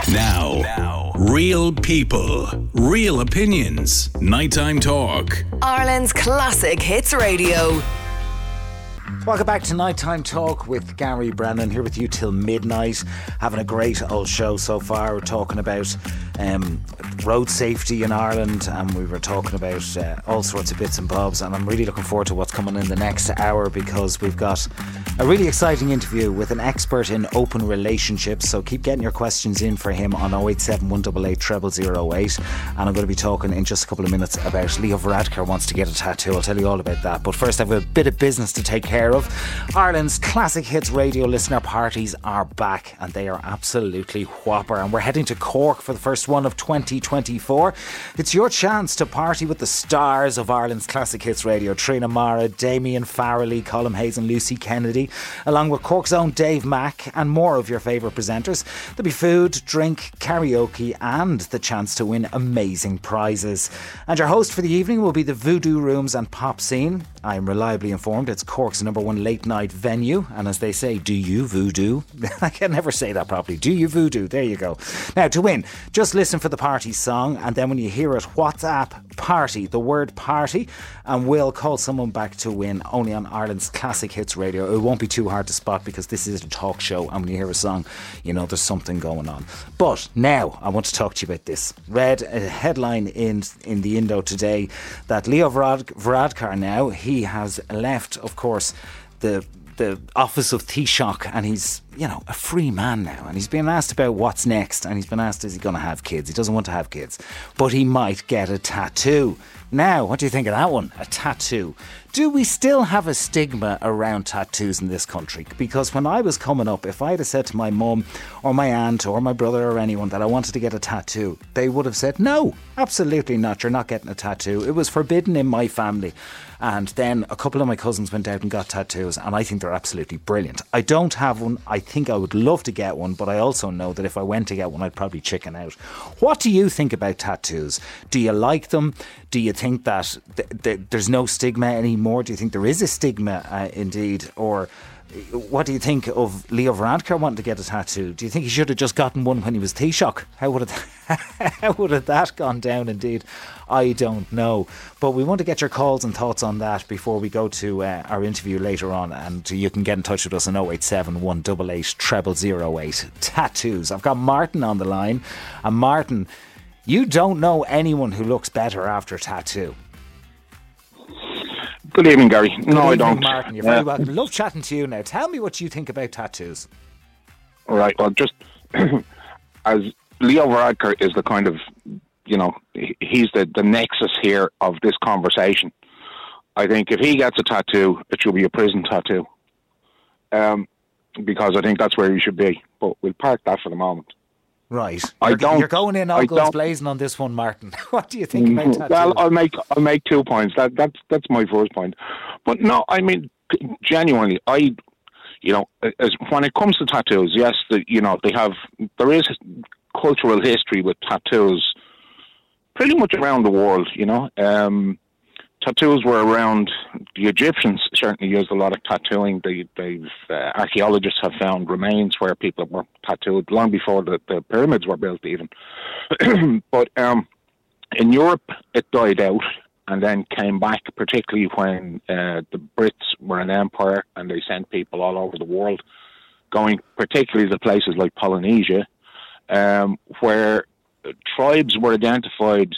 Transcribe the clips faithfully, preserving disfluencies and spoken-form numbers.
Now, now, real people, real opinions. Nighttime Talk. Ireland's classic hits radio. Welcome back to Nighttime Talk with Gary Brennan, here with you till midnight. Having a great old show so far. We're talking about um, road safety in Ireland, and we were talking about uh, all sorts of bits and bobs, and I'm really looking forward to what's coming in the next hour, because we've got a really exciting interview with an expert in open relationships. So keep getting your questions in for him on oh eight seven, one eight eight, zero zero zero eight. And I'm going to be talking in just a couple of minutes about Leo Varadkar wants to get a tattoo. I'll tell you all about that. But first, I have a bit of business to take care of. Ireland's classic hits radio listener parties are back, and they are absolutely whopper. And we're heading to Cork for the first one of twenty twenty-four. It's your chance to party with the stars of Ireland's classic hits radio: Trina Mara, Damien Farrelly, Colm Hayes and Lucy Kennedy, along with Cork's own Dave Mack and more of your favourite presenters. There'll be food, drink, karaoke and the chance to win amazing prizes. And your host for the evening will be the Voodoo Rooms and Pop Scene. I am reliably informed it's Cork's number one late night venue, and as they say, do you voodoo? I can never say that properly. Do you voodoo? There you go. Now, to win, just listen for the party song, and then when you hear it, WhatsApp party, the word party, and we'll call someone back to win, only on Ireland's classic hits radio. It won't be too hard to spot, because this is a talk show, and when you hear a song, you know there's something going on. But now I want to talk to you about this. Read a headline in in the Indo today that Leo Varad- Varadkar now, he has left, of course, the the office of Taoiseach, and he's, you know, a free man now, and he's been asked about what's next, and he's been asked, is he going to have kids? He doesn't want to have kids, but he might get a tattoo. Now, what do you think of that one? A tattoo. Do we still have a stigma around tattoos in this country? Because when I was coming up, if I had said to my mum or my aunt or my brother or anyone that I wanted to get a tattoo, they would have said, no, absolutely not, you're not getting a tattoo. It was forbidden in my family. And then a couple of my cousins went out and got tattoos, and I think they're absolutely brilliant. I don't have one. I think I would love to get one, but I also know that if I went to get one, I'd probably chicken out. What do you think about tattoos? Do you like them? Do you think that th- th- there's no stigma anymore? Do you think there is a stigma uh, indeed? Or what do you think of Leo Varadkar wanting to get a tattoo? Do you think he should have just gotten one when he was Taoiseach? How would it, how would have that gone down indeed? I don't know. But we want to get your calls and thoughts on that before we go to uh, our interview later on. And you can get in touch with us on oh eight seven, one eight eight, zero zero zero eight. Tattoos. I've got Martin on the line. And Martin, you don't know anyone who looks better after a tattoo. Good evening, Gary. Good no, evening, I don't. Martin, you're uh, very welcome. Love chatting to you now. Tell me what you think about tattoos. All right. Well, just as Leo Varadkar is the kind of, you know, he's the, the nexus here of this conversation. I think if he gets a tattoo, it should be a prison tattoo. Um, because I think that's where he should be. But we'll park that for the moment. Right. I you're, don't, you're going in all I guns don't- blazing on this one, Martin. What do you think about tattoos? Well, I'll make I'll make two points. That that's that's my first point. But no, I mean genuinely, I, you know, as when it comes to tattoos, yes, the, you know, they have there is cultural history with tattoos, pretty much around the world. You know, um, tattoos were around. The Egyptians certainly used a lot of tattooing. They, they've uh, archaeologists have found remains where people were tattooed long before the, the pyramids were built, even. But um, in Europe, it died out and then came back, particularly when uh, the Brits were an empire and they sent people all over the world, going particularly to places like Polynesia, um, where tribes were identified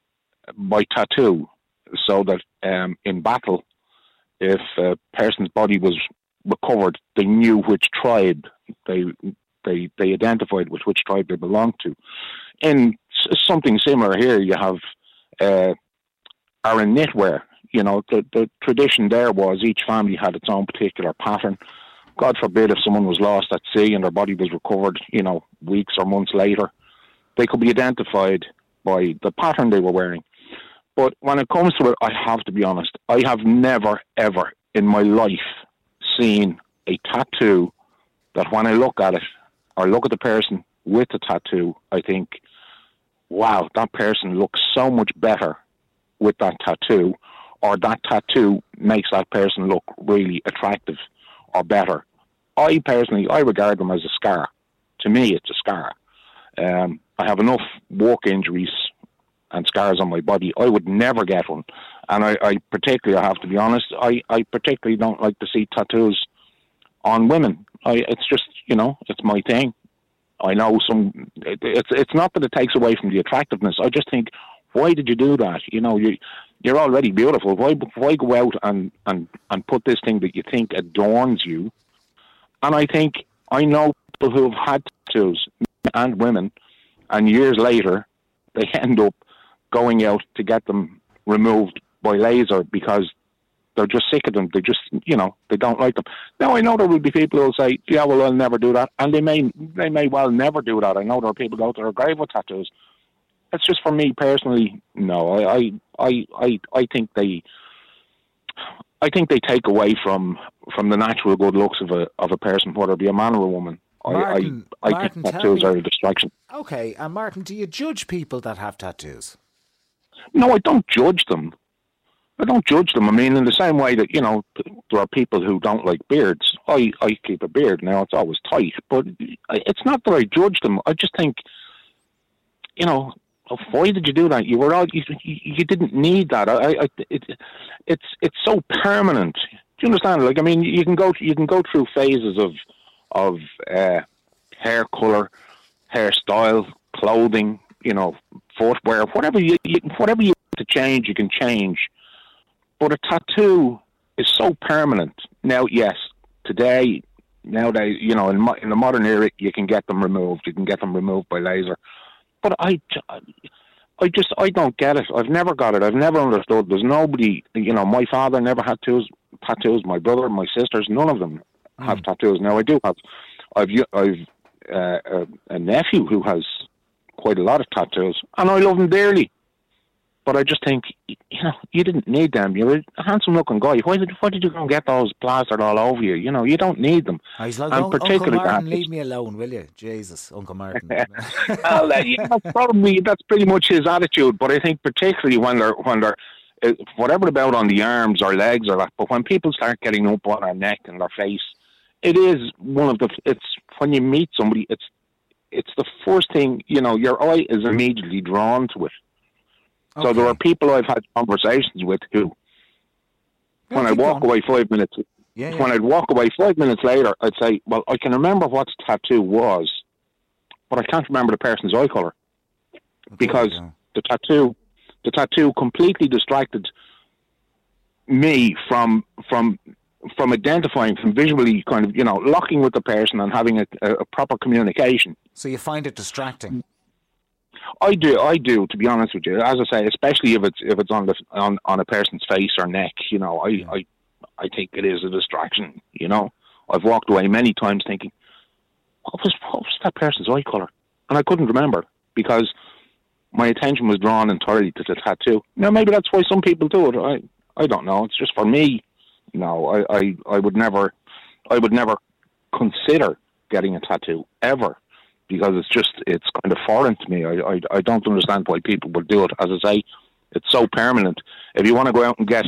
by tattoo. So that um, in battle, if a person's body was recovered, they knew which tribe they they they identified with which tribe they belonged to. In s- something similar here, you have uh, Aran knitwear. You know, the the tradition there was each family had its own particular pattern. God forbid if someone was lost at sea and their body was recovered, you know, weeks or months later, they could be identified by the pattern they were wearing. But when it comes to it, I have to be honest, I have never, ever in my life seen a tattoo that when I look at it or look at the person with the tattoo, I think, wow, that person looks so much better with that tattoo, or that tattoo makes that person look really attractive or better. I personally, I regard them as a scar. To me, it's a scar. Um, I have enough work injuries and scars on my body. I would never get one. And I, I particularly, I have to be honest, I, I particularly don't like to see tattoos on women. I, it's just, you know, it's my thing. I know some, it, it's it's not that it takes away from the attractiveness. I just think, why did you do that? You know, you, you're already beautiful. Why, why go out and, and, and put this thing that you think adorns you? And I think, I know people who have had tattoos, men and women, and years later, they end up going out to get them removed by laser because they're just sick of them. They just, you know, they don't like them. Now, I know there will be people who will say, yeah, well, I'll never do that. And they may they may well never do that. I know there are people out there who are grave with tattoos. It's just, for me personally, no. I, I, I, I, I think they... I think they take away from, from the natural good looks of a of a person, whether it be a man or a woman. Martin, I, I, I Martin, think tattoos me, are a distraction. Okay, and Martin, do you judge people that have tattoos? No, I don't judge them. I don't judge them. I mean, in the same way that, you know, there are people who don't like beards. I, I keep a beard now. It's always tight. But it's not that I judge them. I just think, you know, why did you do that? You were all, you, you didn't need that. I, I, it, it's it's so permanent. Do you understand? Like, I mean, you can go you can go through phases of of uh, hair color, hairstyle, clothing, you know, footwear, whatever you, you whatever you want to change, you can change. But a tattoo is so permanent. Now, yes, today, nowadays, you know, in, mo- in the modern era, you can get them removed. You can get them removed by laser. But I, I just, I don't get it. I've never got it. I've never understood. There's nobody, you know, my father never had tattoos, tattoos. My brother, my sisters, none of them have mm. tattoos. Now, I do have, I've, I've uh, a, a nephew who has quite a lot of tattoos, and I love him dearly. But I just think, you know, you didn't need them. You're a handsome-looking guy. Why did why did you go and get those plastered all over you? You know, you don't need them. Oh, he's like, and Uncle particularly Martin, that, leave me alone, will you? Jesus, Uncle Martin. Well, uh, yeah, that's probably that's pretty much his attitude. But I think particularly when they're when they're uh, whatever about on the arms or legs or that. But when people start getting up on their neck and their face, it is one of the. It's when you meet somebody, it's it's the first thing, you know. Your eye is immediately drawn to it. So okay. There are people I've had conversations with who, when I walk away five minutes, yeah, yeah. when I'd walk away five minutes later, I'd say, well, I can remember what the tattoo was, but I can't remember the person's eye colour. Okay, because yeah. the tattoo, the tattoo completely distracted me from, from, from identifying, from visually kind of, you know, locking with the person and having a, a proper communication. So you find it distracting? I do, I do. To be honest with you, as I say, especially if it's if it's on the on, on a person's face or neck, you know, I, I I think it is a distraction. You know, I've walked away many times thinking, what was what was that person's eye colour, and I couldn't remember because my attention was drawn entirely to the tattoo. Now, maybe that's why some people do it. I I don't know. It's just for me. No, I, I, I would never, I would never consider getting a tattoo ever. Because it's just, it's kind of foreign to me. I, I I don't understand why people would do it. As I say, it's so permanent. If you want to go out and get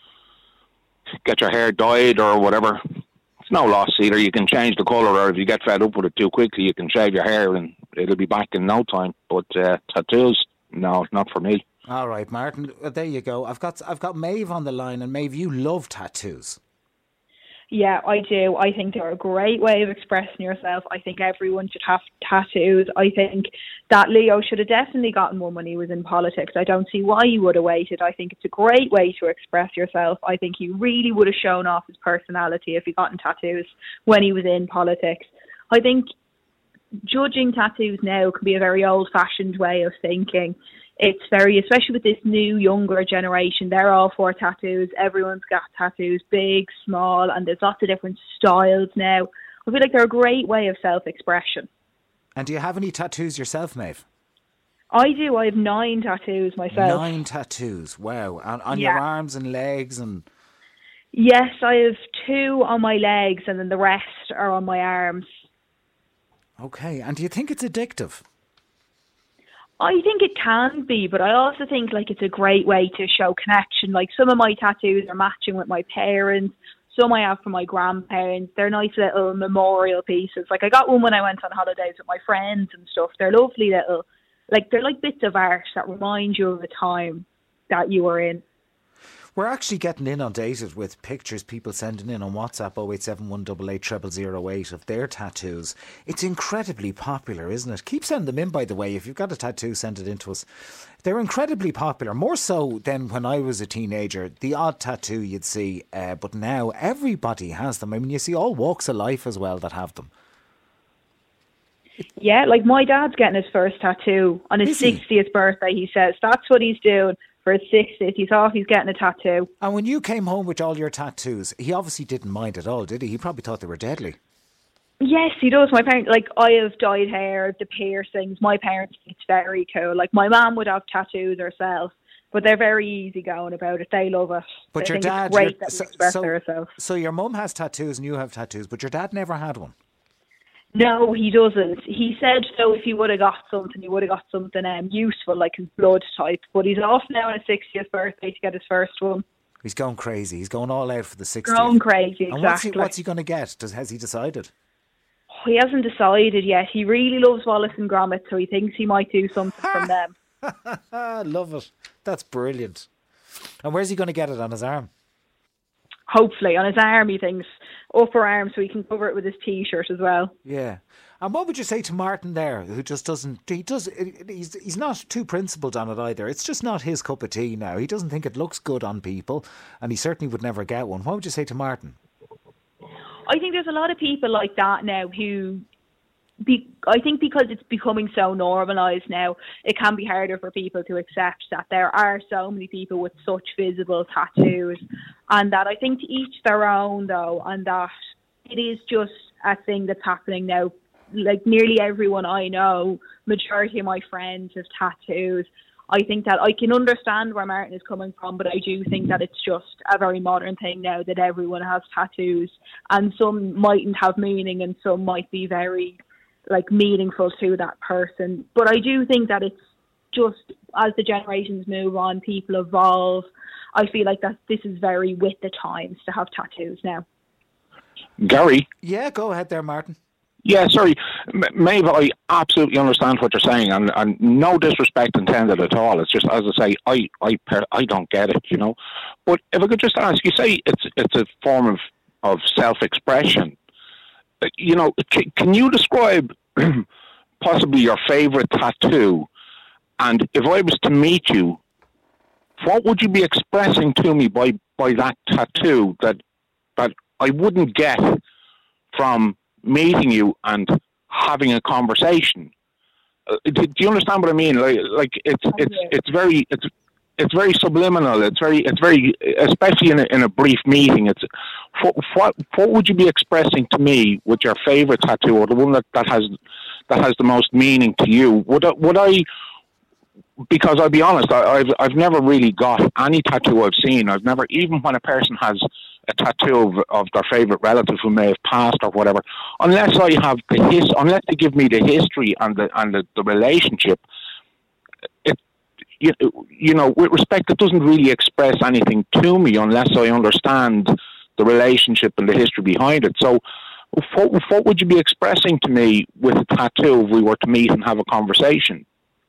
get your hair dyed or whatever, it's no loss either. You can change the colour, or if you get fed up with it too quickly, you can shave your hair and it'll be back in no time. But uh, tattoos, no, not for me. All right, Martin, there you go. I've got I've got Maeve on the line, and Maeve, you love tattoos. Yeah, I do. I think they're a great way of expressing yourself. I think everyone should have tattoos. I think that Leo should have definitely gotten one when he was in politics. I don't see why he would have waited. I think it's a great way to express yourself. I think he really would have shown off his personality if he gotten tattoos when he was in politics. I think judging tattoos now can be a very old-fashioned way of thinking. It's very, especially with this new, younger generation, they're all for tattoos. Everyone's got tattoos, big, small, and there's lots of different styles now. I feel like they're a great way of self-expression. And do you have any tattoos yourself, Maeve? I do. I have nine tattoos myself. Nine tattoos, wow. On, on yeah. your arms and legs? And Yes, I have two on my legs, and then the rest are on my arms. Okay, and do you think it's addictive? I think it can be, but I also think like it's a great way to show connection. Like some of my tattoos are matching with my parents. Some I have from my grandparents. They're nice little memorial pieces. Like I got one when I went on holidays with my friends and stuff. They're lovely little, like they're like bits of art that remind you of the time that you were in. We're actually getting inundated with pictures, people sending in on WhatsApp oh eight seven one eight eight zero zero zero eight of their tattoos. It's incredibly popular, isn't it? Keep sending them in, by the way. If you've got a tattoo, send it in to us. They're incredibly popular, more so than when I was a teenager. The odd tattoo you'd see, uh, but now everybody has them. I mean, you see all walks of life as well that have them. Yeah, like my dad's getting his first tattoo on his sixtieth birthday, he says. That's what he's doing. For his sixtieth, he thought he's getting a tattoo. And when you came home with all your tattoos, he obviously didn't mind at all, did he? He probably thought they were deadly. Yes, he does. My parents, like, I have dyed hair, the piercings. My parents, it's very cool. Like, my mum would have tattoos herself, but they're very easygoing about it. They love it. But they your think dad, it's great your, that we so, express so, ourselves. So your mum has tattoos and you have tattoos, but your dad never had one. No, he doesn't. He said, so if he would have got something, he would have got something um, useful, like his blood type. But he's off now on his sixtieth birthday to get his first one. He's going crazy. He's going all out for the sixtieth. Going crazy, exactly. And what's he, what's he going to get? Does, has he decided? Oh, he hasn't decided yet. He really loves Wallace and Gromit, so he thinks he might do something from them. Love it. That's brilliant. And where's he going to get it? On his arm? Hopefully. On his arm, he thinks. Upper arm, so he can cover it with his T-shirt as well. Yeah. And what would you say to Martin there, who just doesn't, he does, he's he's not too principled on it either. It's just not his cup of tea now. He doesn't think it looks good on people, and he certainly would never get one. What would you say to Martin? I think there's a lot of people like that now who, be, I think because it's becoming so normalised now, it can be harder for people to accept that there are so many people with such visible tattoos, and that I think to each their own though, and that it is just a thing that's happening now. Like nearly everyone I know, majority of my friends have tattoos. I think that I can understand where Martin is coming from, but I do think that it's just a very modern thing now that everyone has tattoos, and some mightn't have meaning and some might be very like meaningful to that person. But I do think that it's just as the generations move on, people evolve. I feel like that this is very with the times to have tattoos now. Gary? Yeah, go ahead there, Martin. Yeah, sorry. M- Maeve, I absolutely understand what you're saying, and, and no disrespect intended at all. It's just, as I say, I I, per- I don't get it, you know. But if I could just ask, you say it's it's a form of, of self-expression. You know, c- can you describe possibly your favourite tattoo? And if I was to meet you, what would you be expressing to me by, by that tattoo that that I wouldn't get from meeting you and having a conversation? Uh, do, do you understand what I mean? Like, like it's it's it's very it's it's very subliminal. It's very it's very especially in a, in a brief meeting. It's what, what what would you be expressing to me with your favorite tattoo, or the one that, that has that has the most meaning to you? Would I, would I? Because I'll be honest, I, I've I've never really got any tattoo I've seen. I've never, even when a person has a tattoo of, of their favourite relative who may have passed or whatever, unless I have the his, unless they give me the history and the and the, the relationship, it you, you know, with respect, it doesn't really express anything to me unless I understand the relationship and the history behind it. So, what what would you be expressing to me with a tattoo if we were to meet and have a conversation?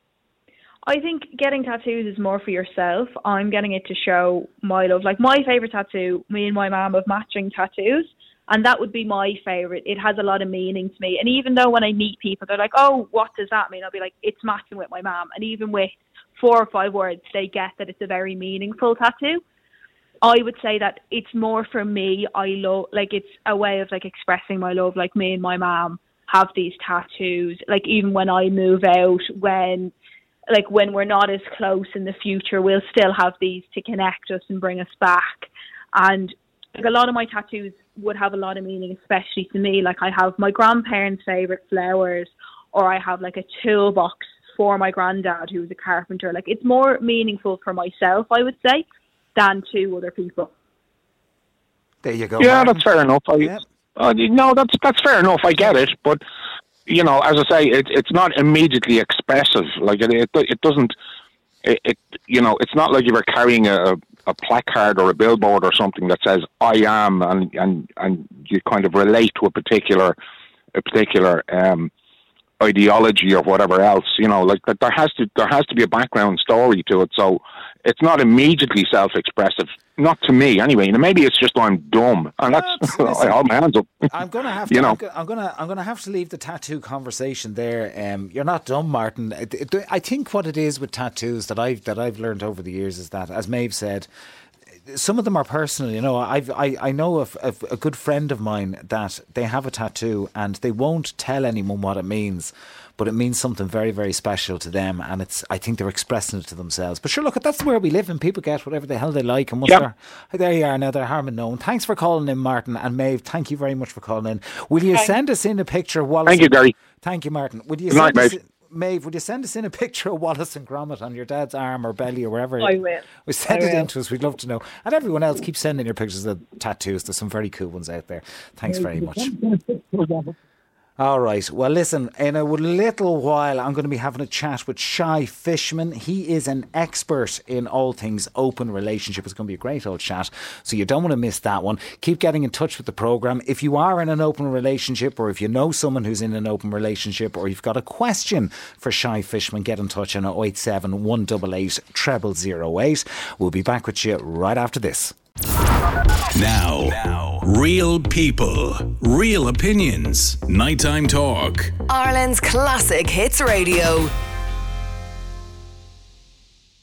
I think getting tattoos is more for yourself. I'm getting it to show my love. Like my favourite tattoo, me and my mum have matching tattoos, and that would be my favourite. It has a lot of meaning to me. And even though when I meet people, they're like, oh, what does that mean? I'll be like, it's matching with my mum. And even with four or five words, they get that it's a very meaningful tattoo. I would say that it's more for me. I love, like, it's a way of like expressing my love. Like me and my mum have these tattoos. Like even when I move out, when like when we're not as close in the future, we'll still have these to connect us and bring us back. And like a lot of my tattoos would have a lot of meaning, especially to me. Like I have my grandparents' favourite flowers, or I have like a toolbox for my granddad who was a carpenter. Like it's more meaningful for myself, I would say, than to other people. There you go. Yeah, Martin. that's fair enough. I, yeah. uh, no, that's that's fair enough. I get it, but you know, as I say, it, it's not immediately expressive. Like it, it, it doesn't. It, it, you know, it's not like you were carrying a, a placard or a billboard or something that says "I am," and and and you kind of relate to a particular a particular um, ideology or whatever else. You know, like that there has to there has to be a background story to it. So it's not immediately self-expressive. Not to me, anyway. And maybe it's just I'm dumb, and that's uh, listen, I hold my hands up. I'm gonna have to. you know. I'm, go, I'm gonna. I'm gonna have to leave the tattoo conversation there. Um, you're not dumb, Martin. It, it, I think what it is with tattoos that I've that I've learned over the years is that, as Maeve said, some of them are personal. You know, I've I, I know of a, a good friend of mine that they have a tattoo and they won't tell anyone what it means, but it means something very, very special to them, and it's I think they're expressing it to themselves. But sure, look, that's where we live, and people get whatever the hell they like. And once Yep. they're, there you are now, they're harm and known. Thanks for calling in, Martin, and Maeve, thank you very much for calling in. Will you send us in a picture of Wallace? Thank you, Gary. Thank you, Martin. Would you Good night, send us Maeve. in- Maeve, would you send us in a picture of Wallace and Gromit on your dad's arm or belly or wherever? I will. We send I it in will. to us. We'd love to know. And everyone else, keep sending your pictures of tattoos. There's some very cool ones out there. Thanks very much. All right. Well, listen, in a little while, I'm going to be having a chat with Shy Fishman. He is an expert in all things open relationship. It's going to be a great old chat, so you don't want to miss that one. Keep getting in touch with the programme. If you are in an open relationship, or if you know someone who's in an open relationship, or you've got a question for Shy Fishman, get in touch on oh eight seven, one eight eight, zero zero zero eight. We'll be back with you right after this. Now, now, real people, real opinions. Nighttime Talk. Ireland's classic hits radio.